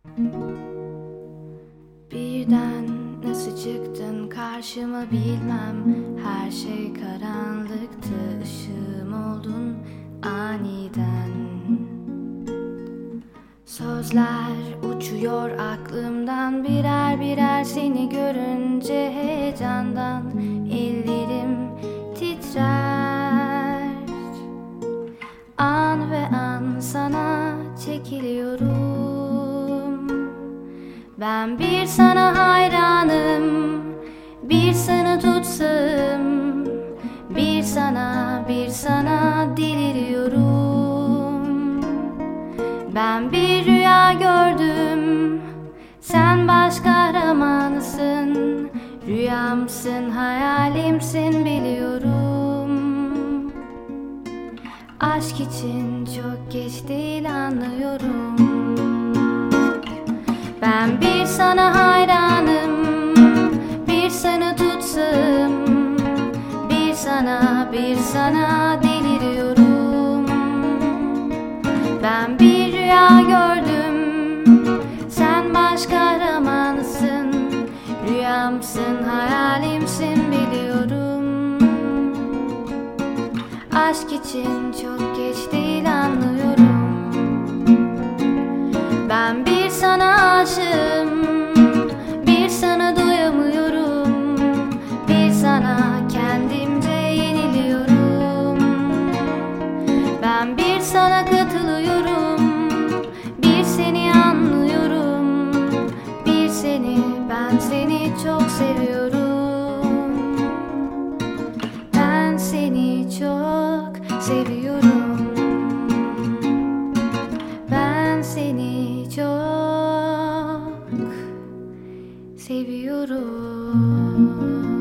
Birden nasıl çıktın karşıma bilmem. Her şey karanlıktı, ışığım oldun aniden. Sözler uçuyor aklımdan birer birer, seni görünce heyecandan ellerim titrer. An ve an sana çekiliyorum. Ben bir sana hayranım, bir sana tutsam, bir sana deliriyorum. Ben bir rüya gördüm, sen baş kahramanısın. Rüyamsın, hayalimsin biliyorum. Aşk için çok geç değil, anlıyorum. Ben bir sana hayranım, bir sana tutsam, bir sana deliriyorum. Ben bir rüya gördüm, sen baş kahramanısın. Rüyamsın, hayalimsin biliyorum. Aşk için çok geç değil, anlıyorum. Ben bir sana aşığım, bir sana doyamıyorum. Bir sana kendimce yeniliyorum. Ben bir sana katılıyorum, bir seni anlıyorum. Bir seni, ben seni çok seviyorum. Ben seni çok seviyorum. Ben seni çok seviyorum.